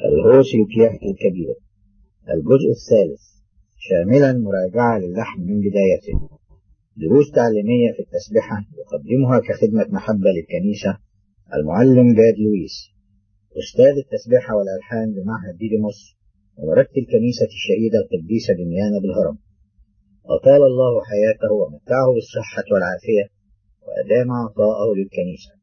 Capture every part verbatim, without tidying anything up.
الهوشيكية الكبير الجزء الثالث، شاملا مراجعة للحن من بدايته. دروس تعليمية في التسبحة يقدمها كخدمة محبة للكنيسة المعلم جاد لويس، أستاذ التسبحة والألحان بمعهد ديديموس ومركز الكنيسة الشهيدة القديسة دميانة بالهرم. أطال الله حياته ومتعه بالصحة والعافية وأدام عطاءه للكنيسة.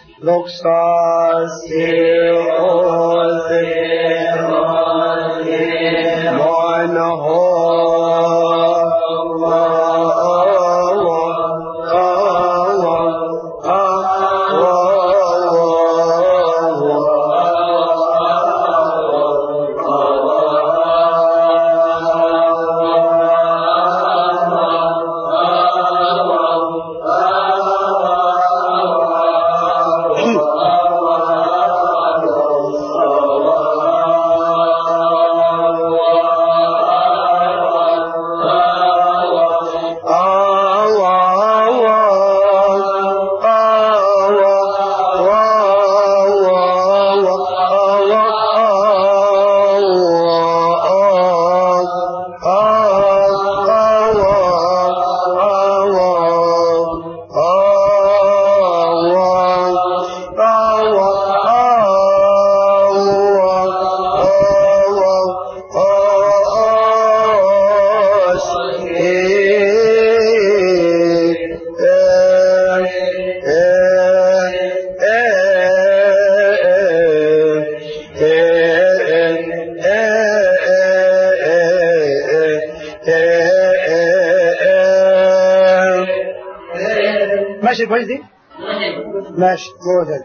ماشي كويس دي؟ ماشي جودل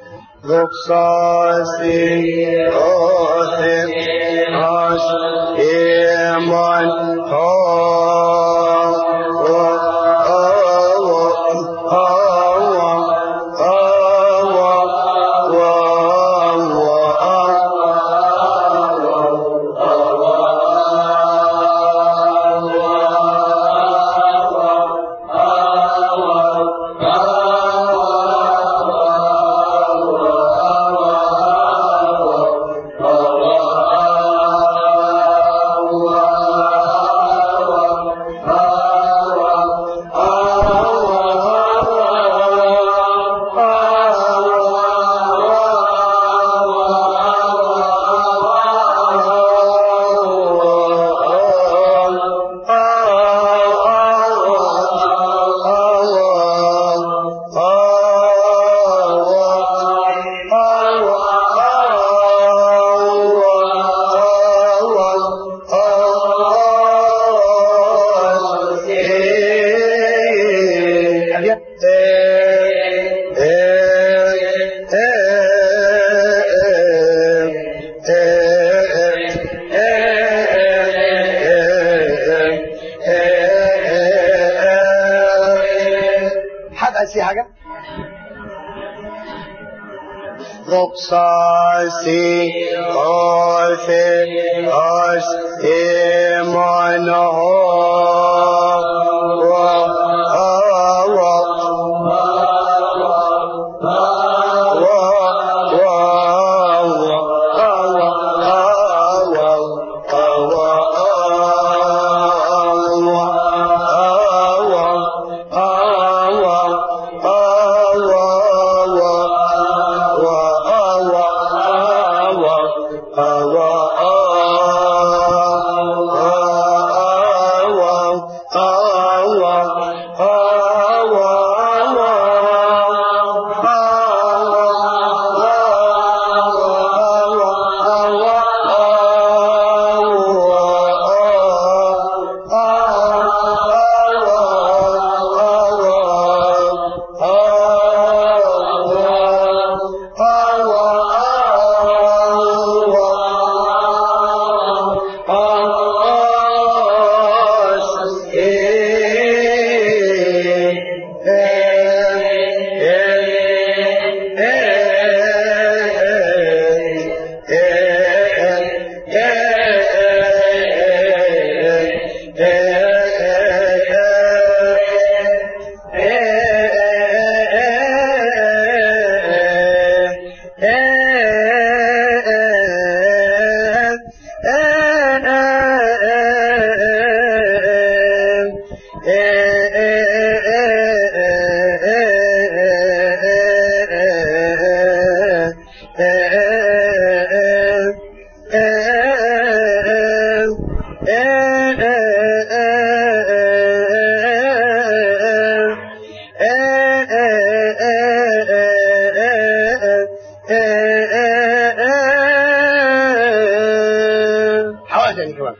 رقصاسي أوثر عش إيمان في حاجة رقصاسي أوثر عش إيمان عشان كمان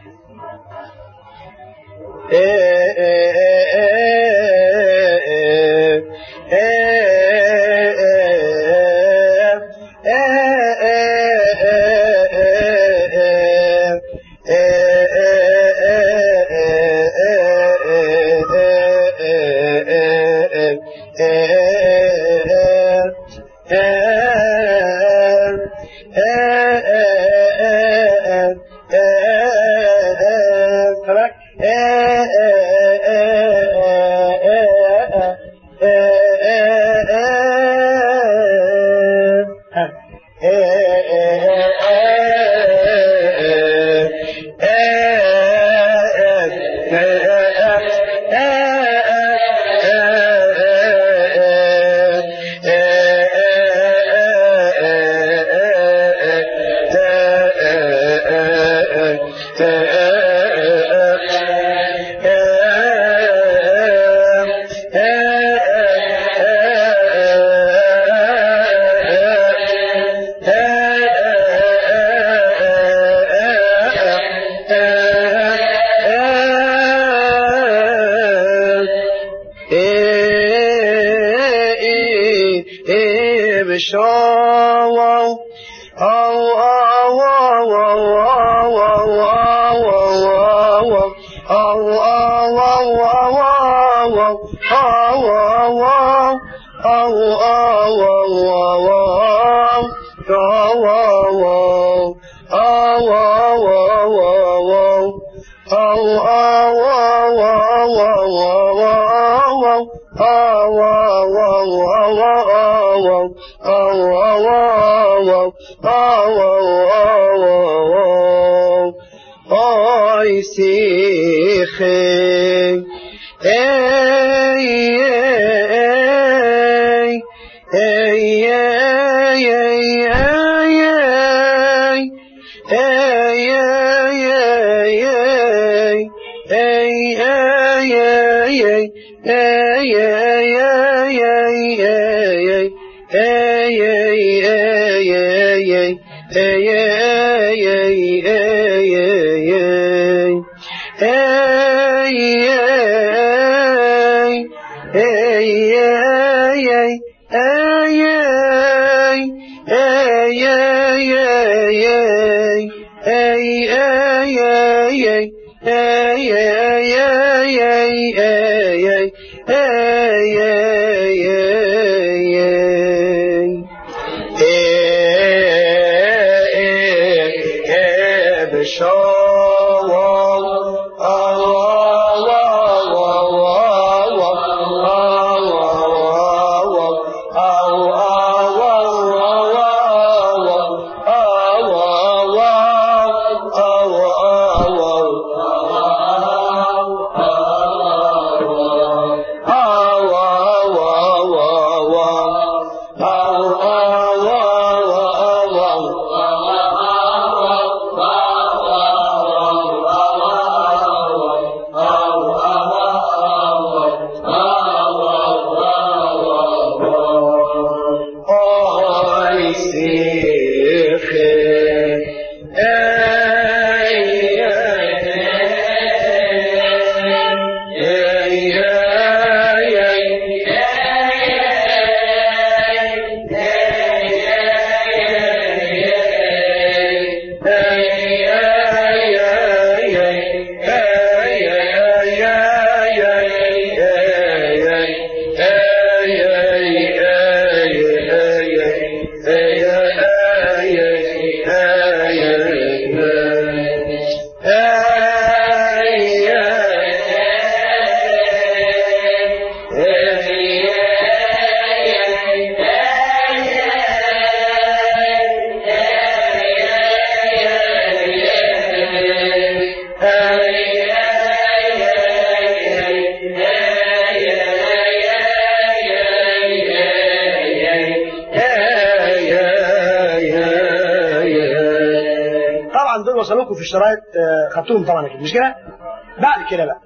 وصلوكم في الشرايط خدتوهم طبعا اكيد مش كده؟ بعد كده بقى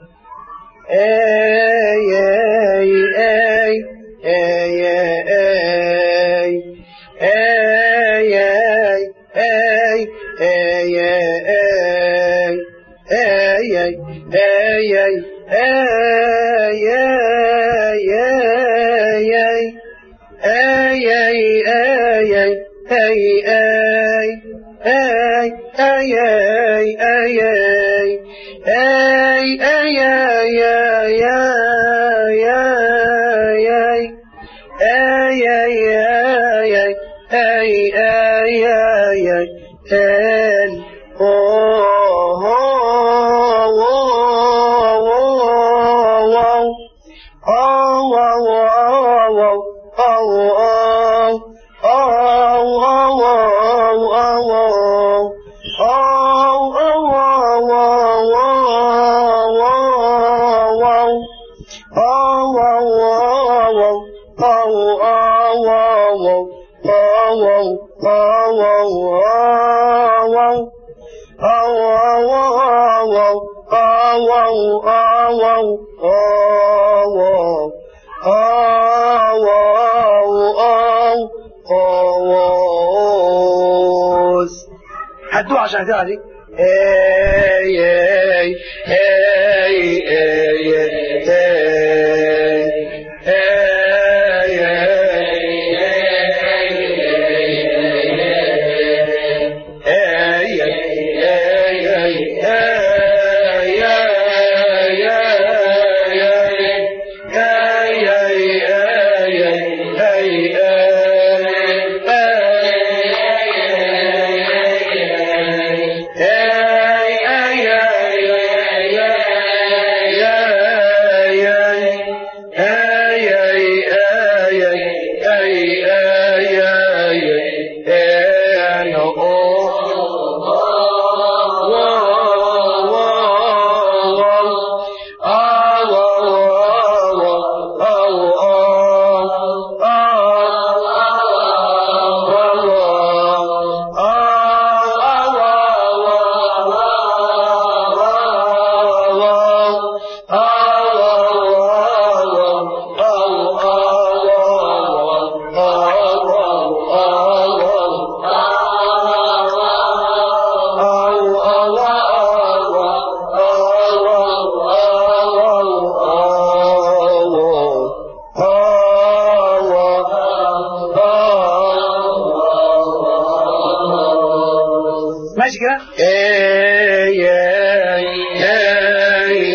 اي اي اي اي اي اي اي اي اي اي اي اي اي اي اي اي اي اي هدوه عشان هتبقى دي اي اي اي ماشي كده اي اي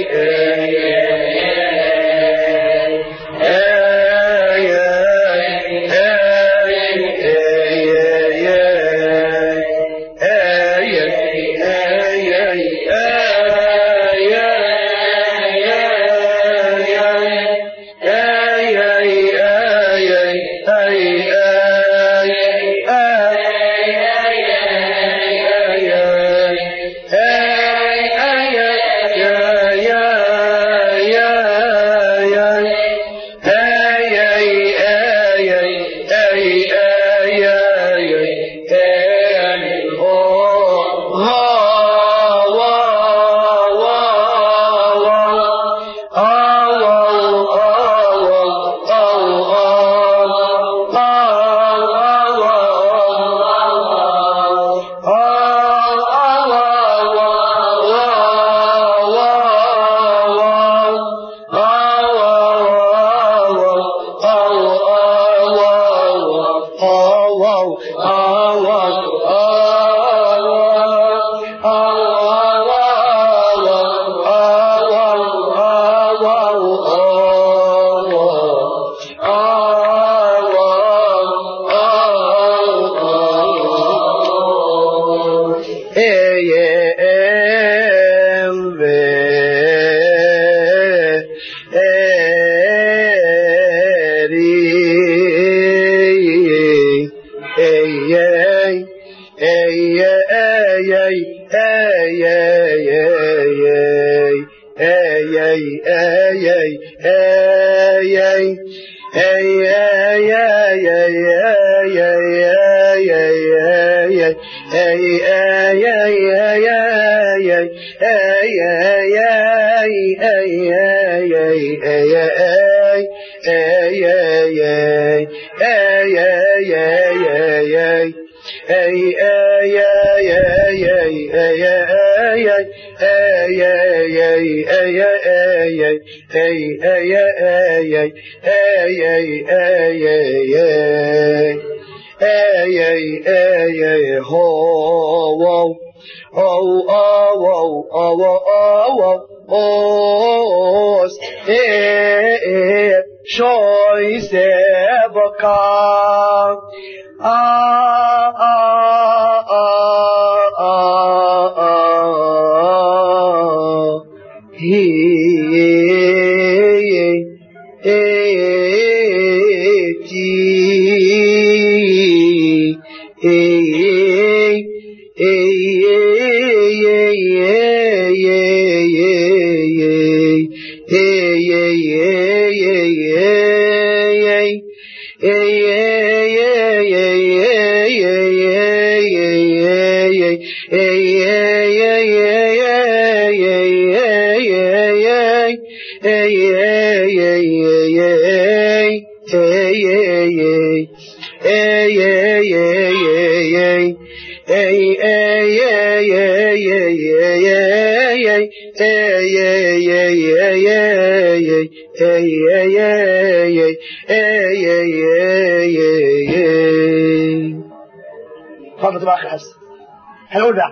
اتفضل تبقى اخر حصه. هنقول بقى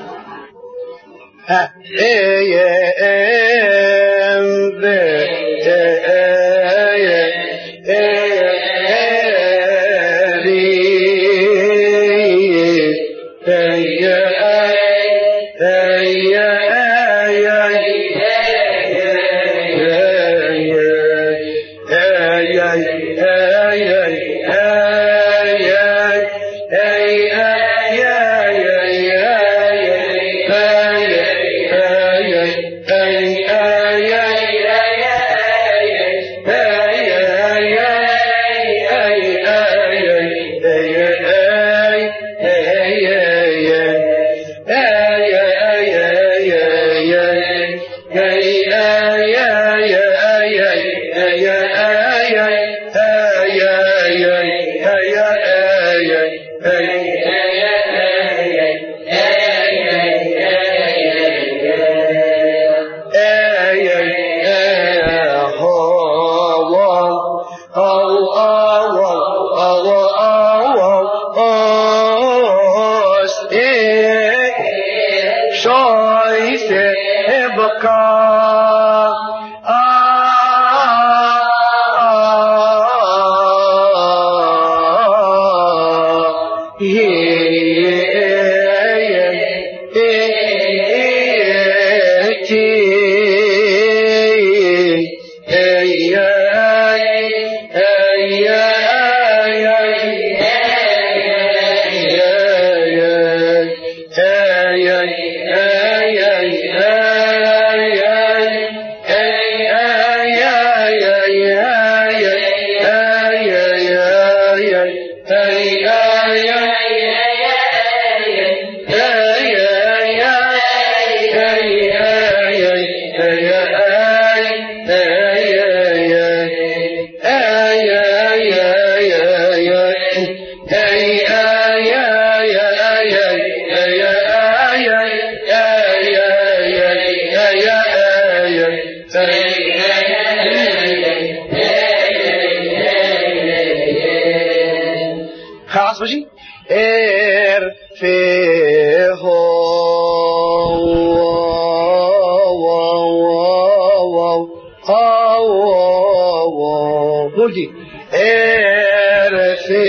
ها خلاص ماشي. ار في هو قولي ار في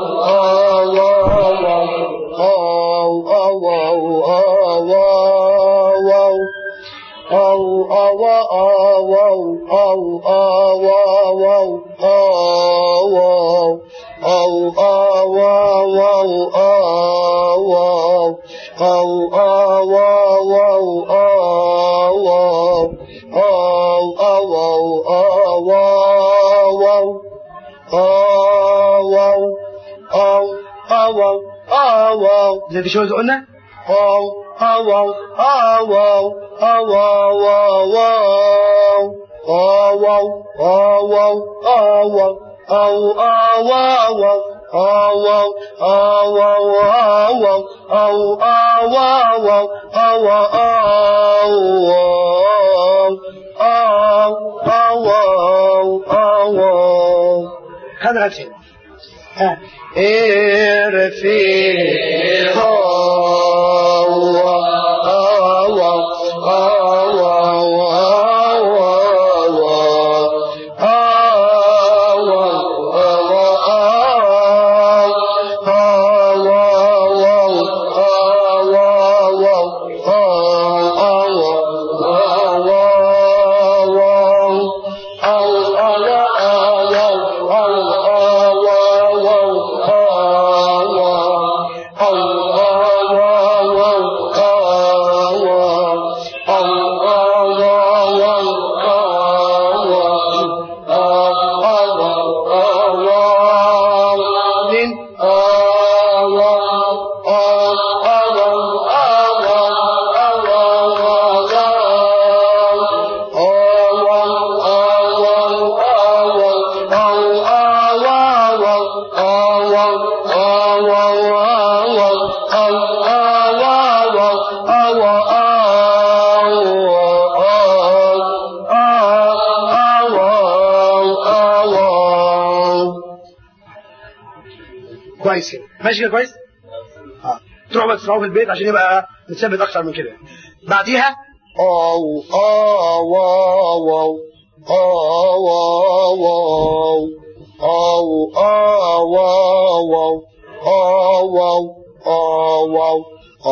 الله زي في شو قلنا هذا الشيء كويس كده ماشي كده كويس اه تروحوا بقى تسمعوه في البيت عشان يبقى متثبت اكتر من كده بعديها او او او او او او او او او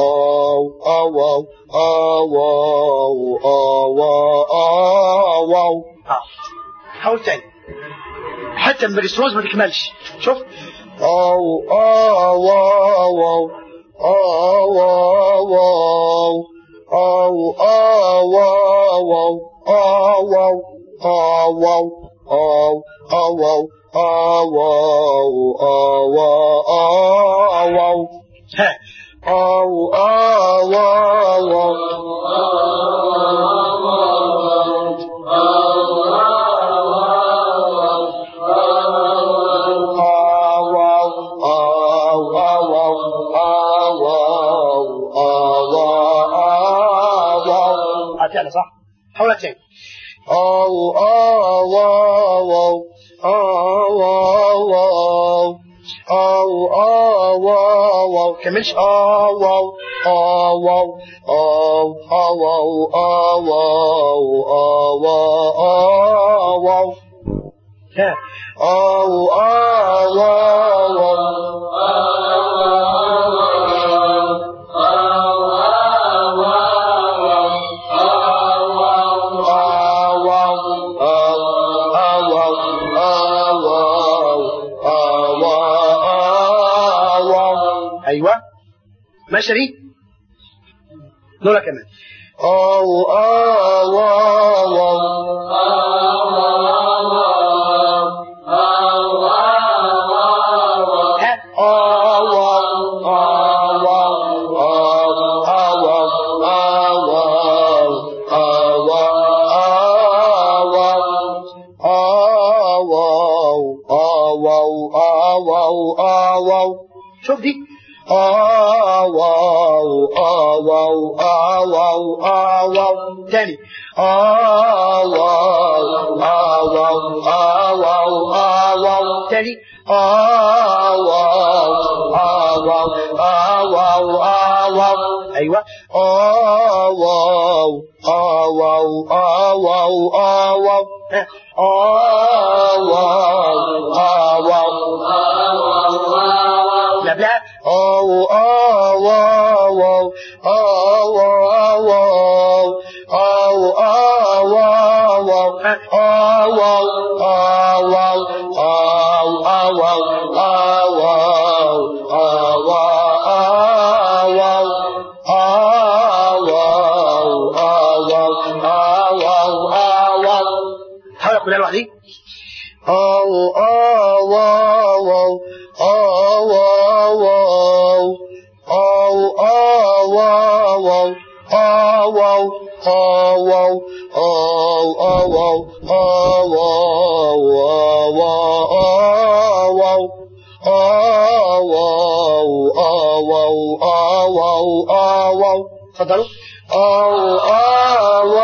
او حاول تاني حتى من الريستروز ما تكملش شوف أو أو أو أو أو أو أو أو هتعلى صح حاول تاني أو أو أو أو أو أو أو كملش أو أو أو أو أو أو أو أو ها أو أو ايوه ماشي دي دول كمان او او او شوف دي آو آو آو آو آو آو آو تاني آو آو آو آو آو آو تاني آو آو آو آو آو آو أيوة آو آو آو آو آو آو آو لا لا أو أو أو أو أو أو أو نروح دي أو أو أو أو أو أو أو اتفضلوا أو أو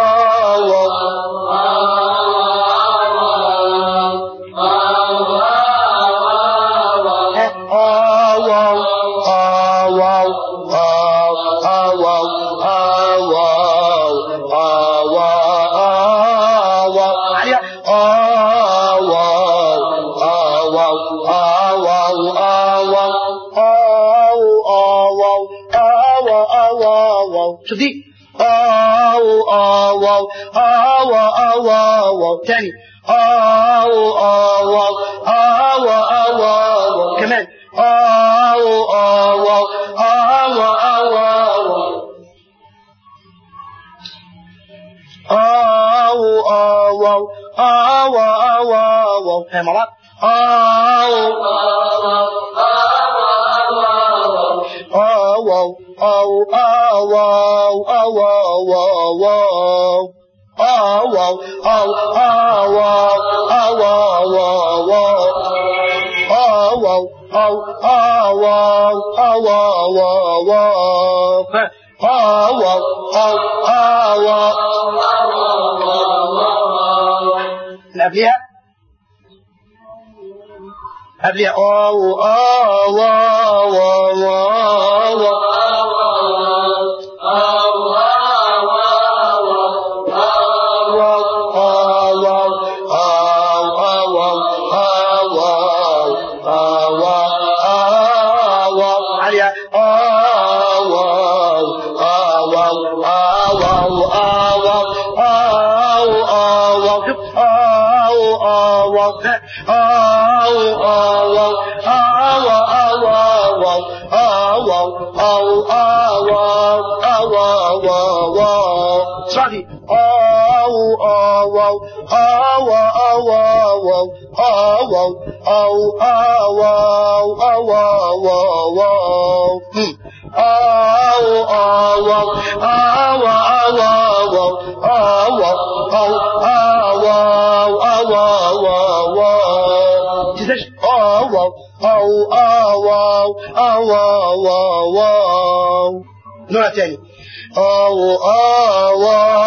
شوف دي أو أو أو أو أو أو تاني أو أو أو أو أو كمان أو أو أو أو أو أو أو أو أو هي مرات أو أو أو أو أو أو قبلها قبلها أو أو نوع تاني أو أو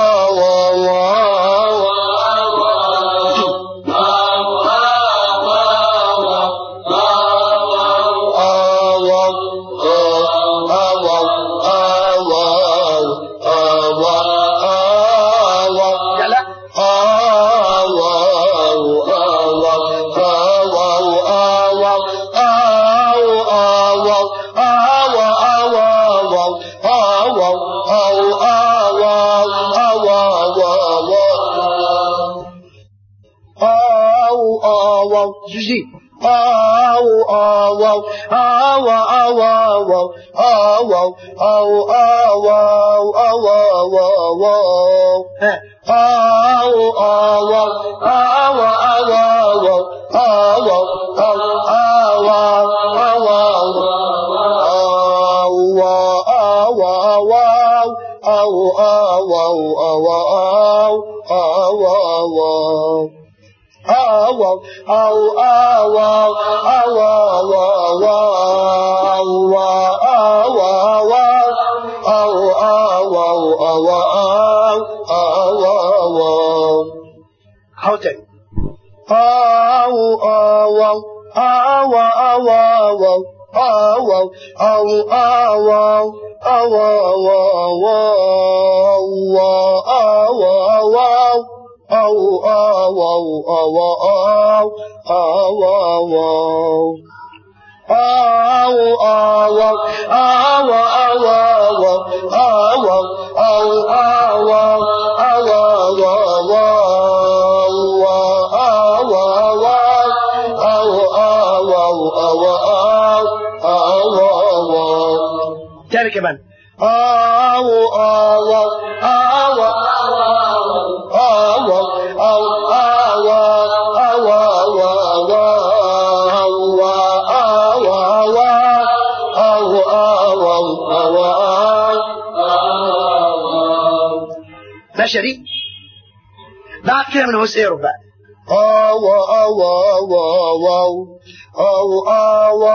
جي أو أو أو أو أو أو أو أو أو تاني كمان أو أو أو أو أو أو ماشيه دي. بعد كده من هوس ايرو بقى أو أو أو أو أو أو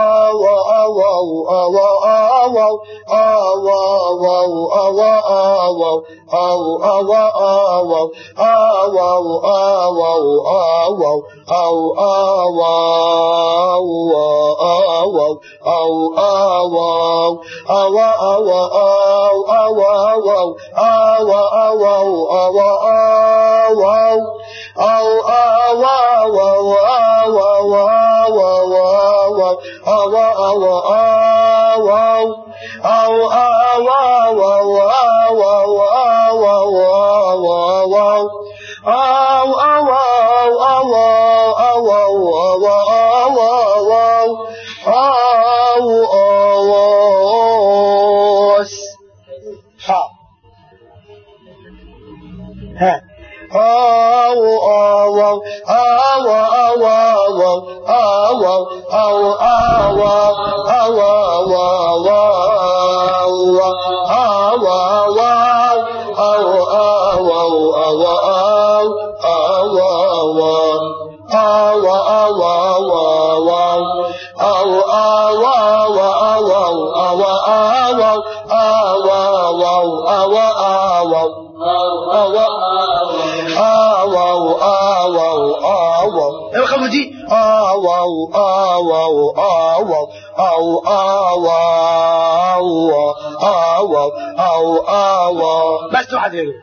بس واحد غيره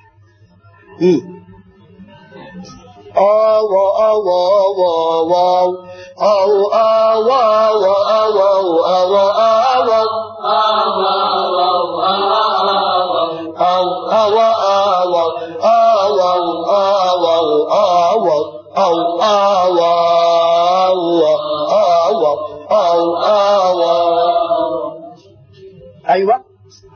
ايوه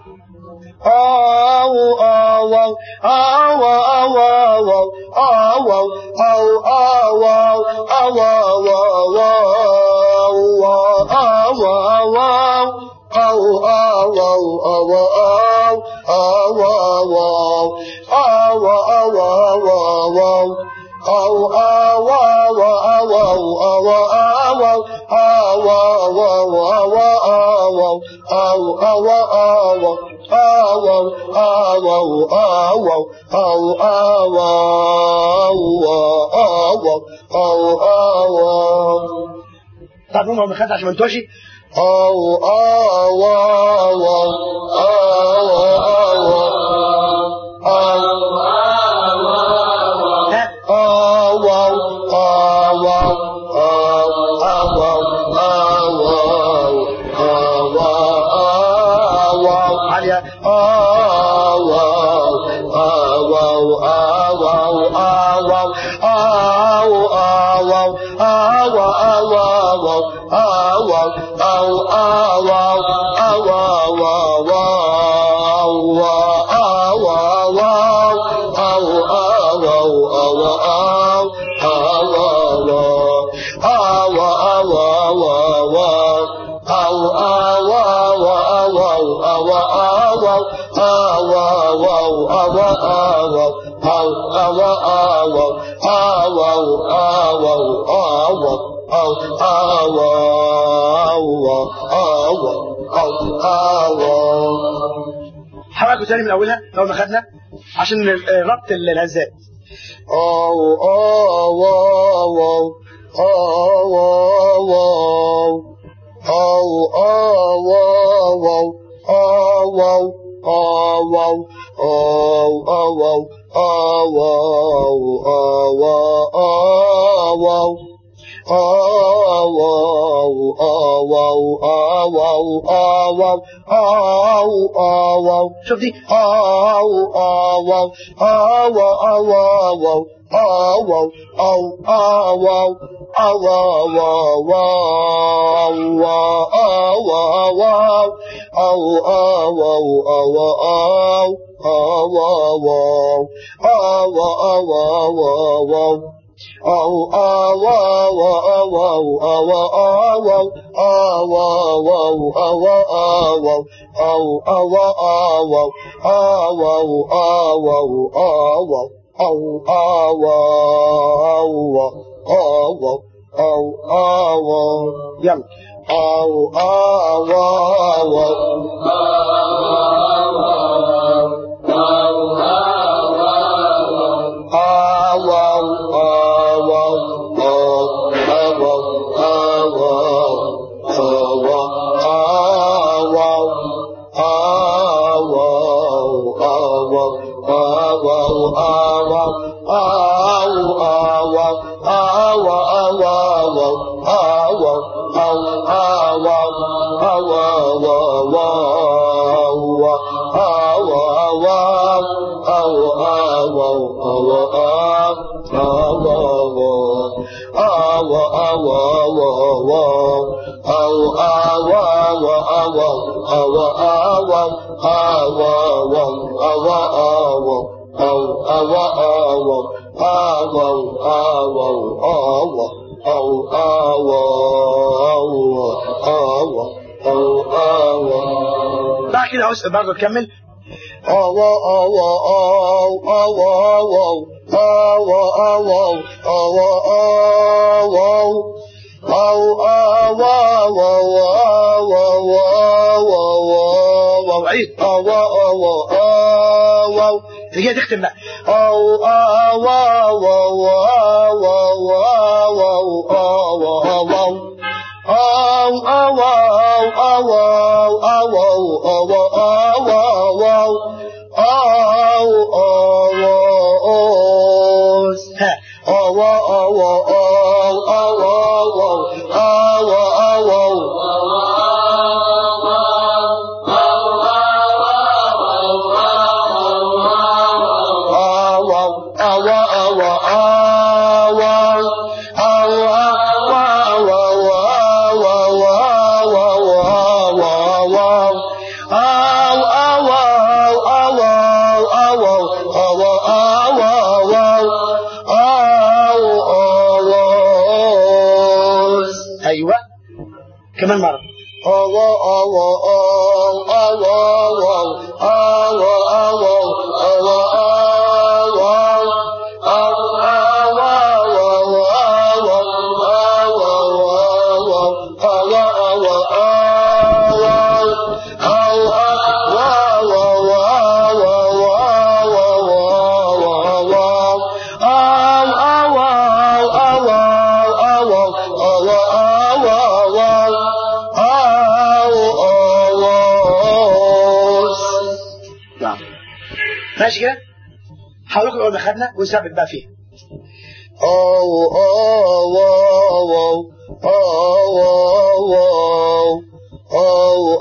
طب هم ما خدش عشان ما نتوشي او او او حركوا تاني من اولها اول ما خدنا عشان ربط الهزات. او او او او او شوف دي أو أو أو أو أو أو أو أو أو أو أو أو أو أو أو أو يلا أو أو بعد كده عاوز برضه تكمل أو أو أو أو أو أو أو أو عيد أو أو أو تجي تختم بقى أو أو أو أو أيوة كمان مرة ماشي كده حاول لكم اول ما خدنا ونثبت بقى فيه او او او او او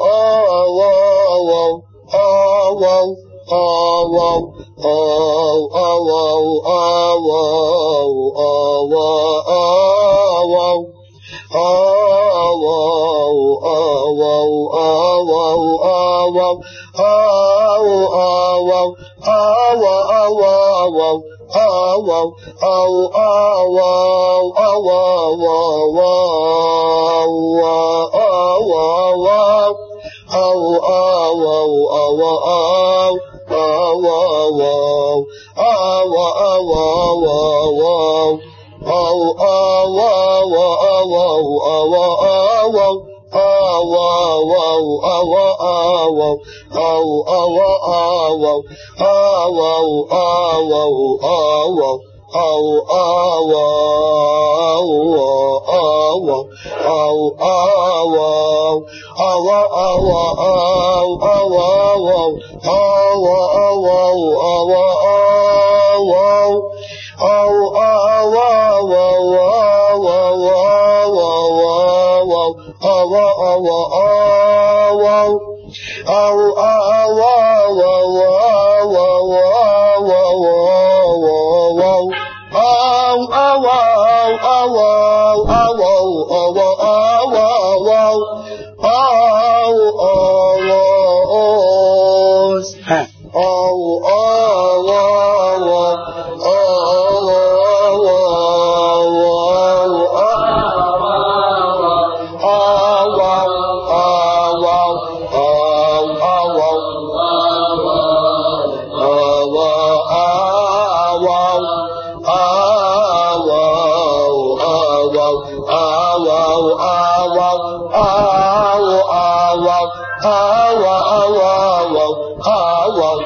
ها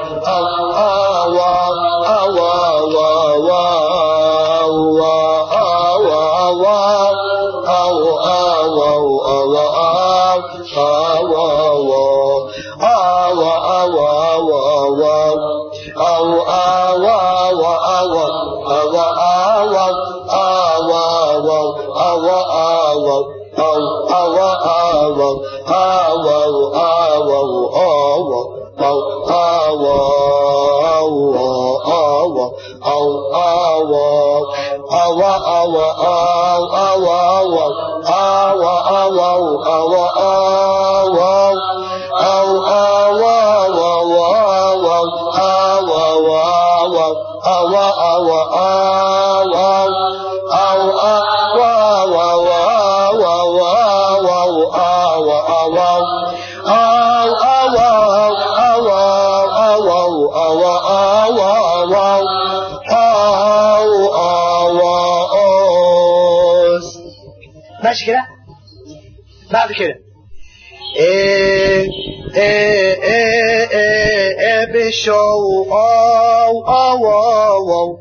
ماشي كده. بعد كده ايه ايه ايه ايه بشو او او او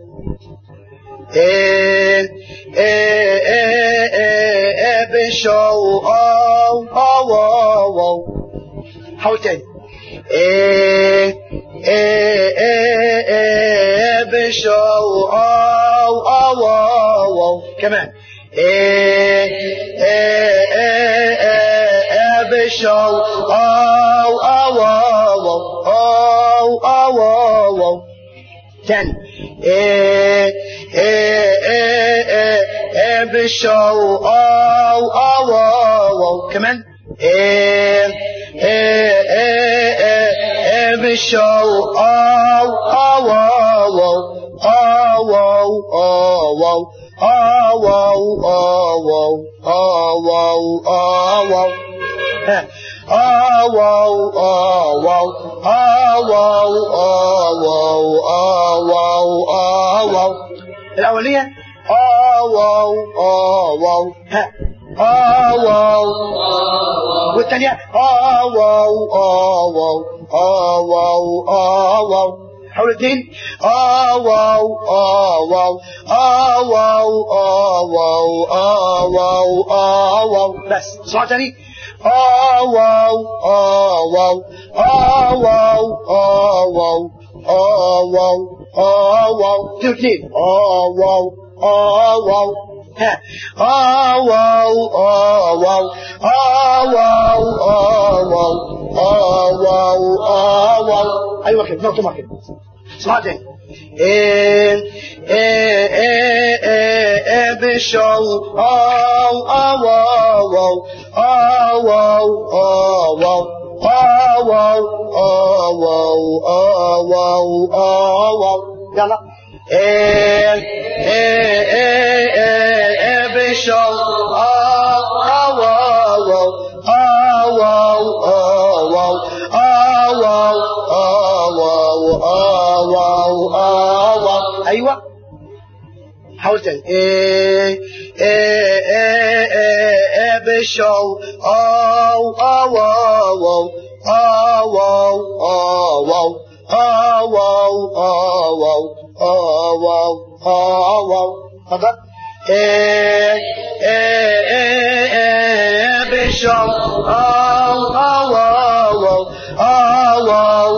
ايه ايه ايه ايه بشو او او او حاول تاني. ايه ايه ايه ايه بشو او او او كمان. ايه ايه ايه ايه بشو او او او او او تاني. ايه ايه ايه ايه بشو او او او كمان. ايه ايه ايه ايه بشو او او او او او Oh, oh, oh, oh, oh, oh, oh, oh. Oh, oh, oh, oh, oh, oh, oh, oh, oh. الأولية. Oh, oh, oh, oh. Oh, oh. والثانية. Oh, oh, oh, oh, oh, oh, oh. حول الاثنين. اه واو اه واو اه واو اه واو اه واو اه واو. بس اسمعوا تاني. اه واو اه واو اه واو اه واو اه واو اه واو. اثنين واثنين. اه واو اه واو. ها. اه واو اه واو اه واو اه واو اه واو اه واو. ايوه كده. نقطة ما كده. اسمع تاني. ايه ايه ايه ايه بشو او او او او او او او او او. يلا. ايه ايه ايه بشو او او او او او. ايوه. حاول تاني. ايه ايه ايه ايه بشو او او او او او او او او او. اتفضل. ايه ايه ايه بشو او او او او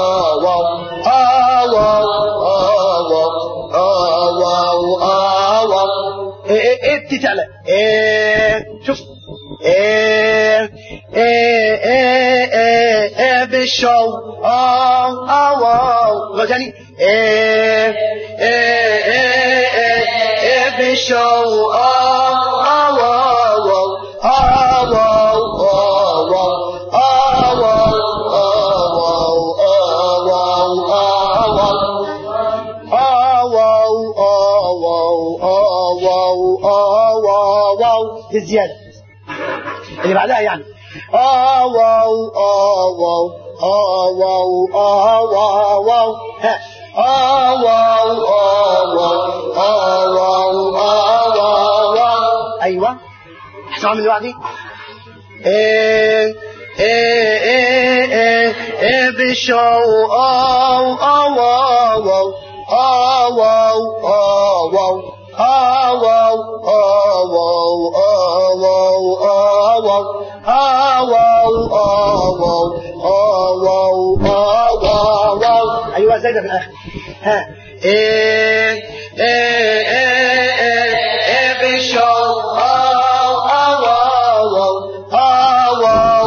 تعالى. ايه شوف. ايه ايه ايه ايه بشو او او او. غزاني. ايه ايه ايه ايه بشو او او او بالزيادة اللي بعدها يعني. آه واو آه واو آه واو آه واو واو. ها. آه واو آه واو آه واو آه واو. أيوة. اسمعوا من لوحدي. إيه إيه إيه إيه بشو أو أو أو أو أو أيوة زي ده في الآخر. ها إيه إيه إيه إيه بشو أو أو أو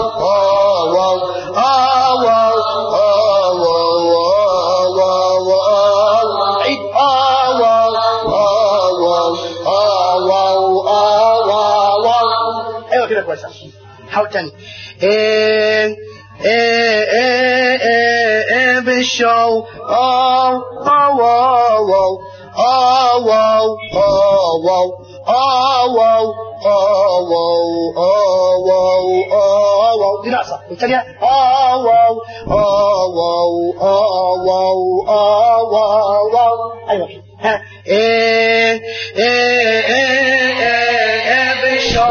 حاول تاني. إيه إيه إيه إيه بالشو أو أو أو أو أو أو دي ناقصة الثانية أو أو أو أيوة. ها إيه إيه إيه بالشو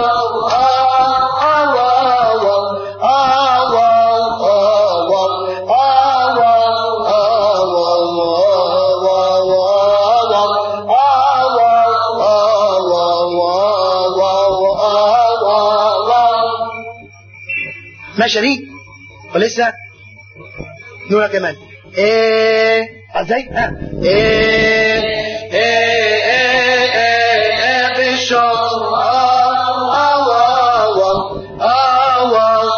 ماشي دي ولسه نقولها كمان. ايه ازاي؟ ها ايه ايه ايه ايه بالشو او او او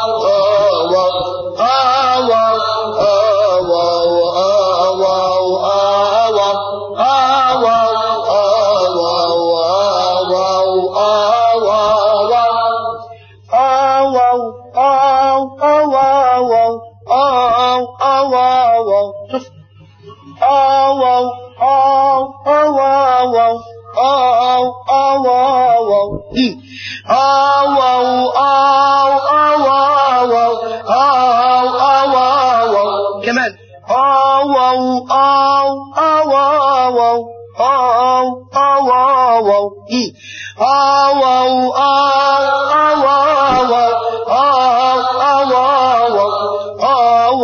كمان أو أو أو أو أو أو أو أو إي أو أو أو أو أو أو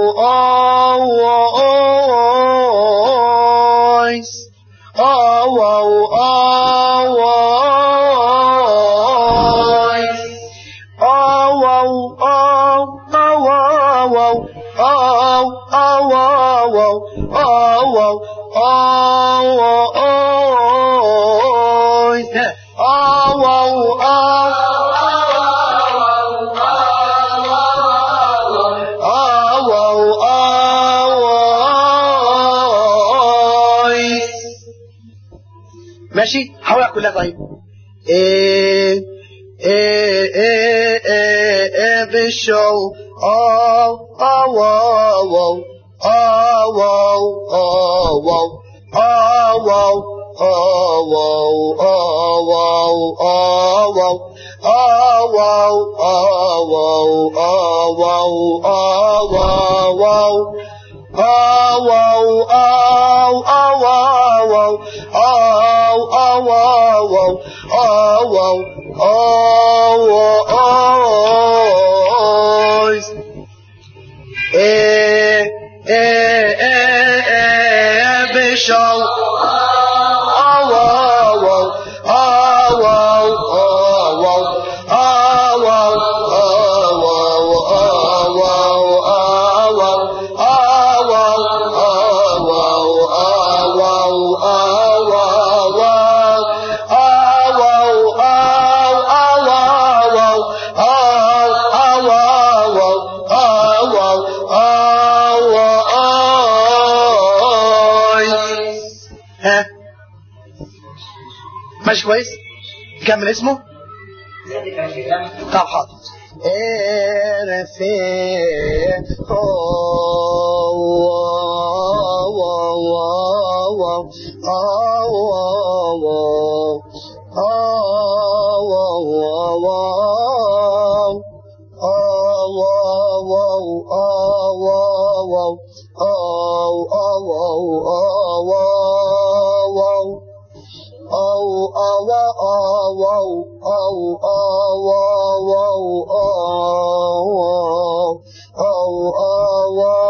ماشي حاولها كلها. طيب ايه ايه ايه ايه ايه بالشو او او او او او او ماشي كويس. كمل اسمه. طب حاضر. Oh, oh, oh, oh, oh, oh, oh, oh, oh,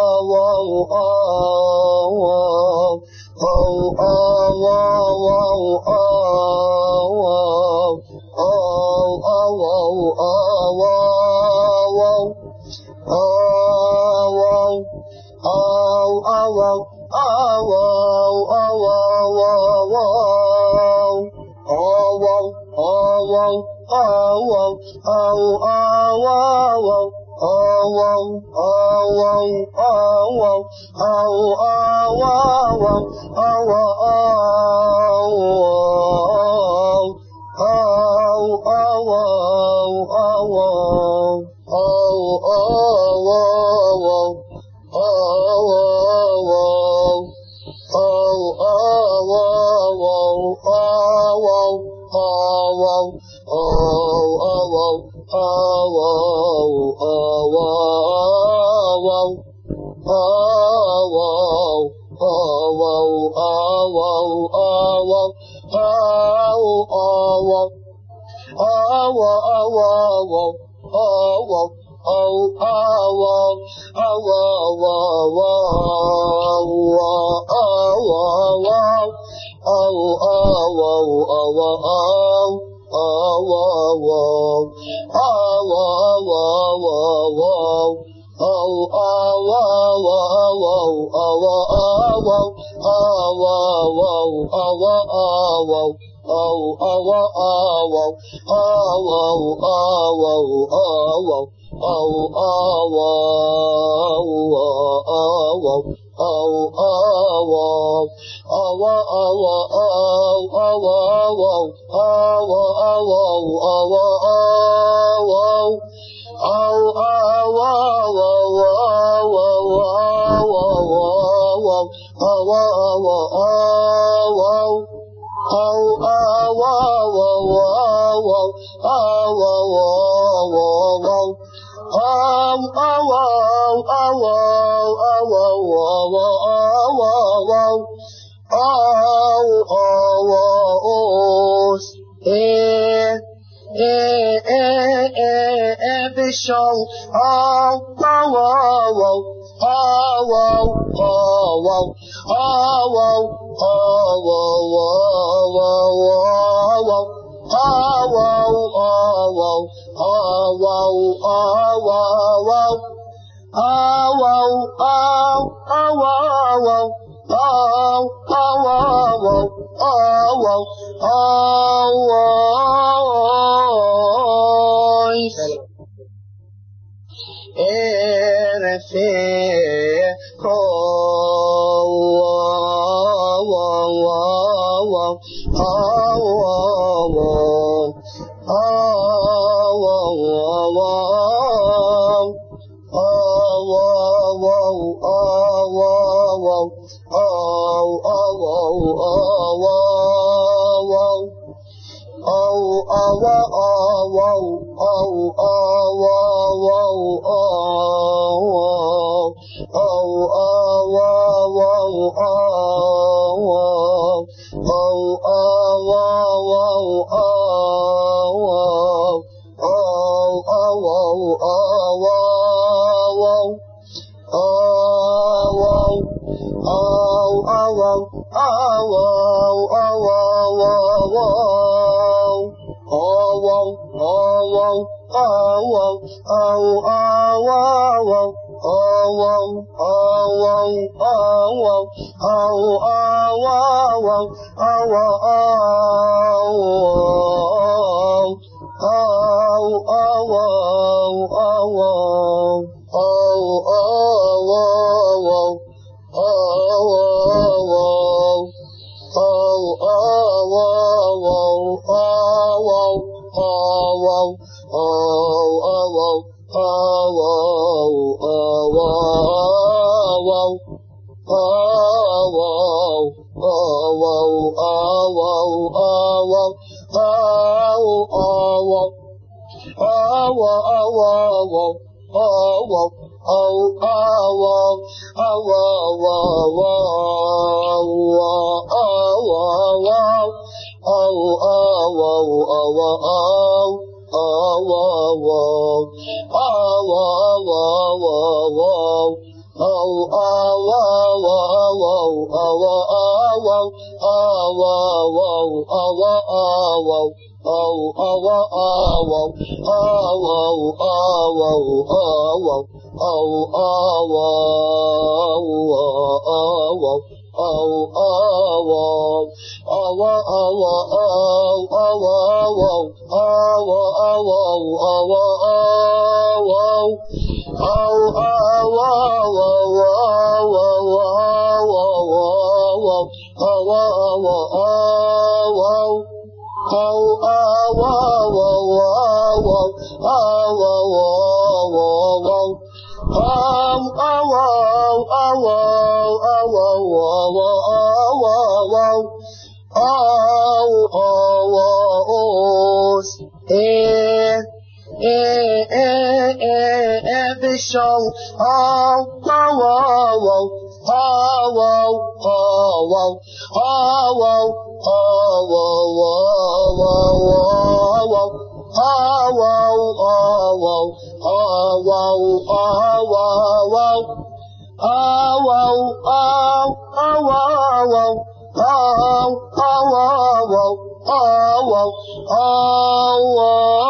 oh, oh, oh, oh, oh, oh, oh, oh, Oh,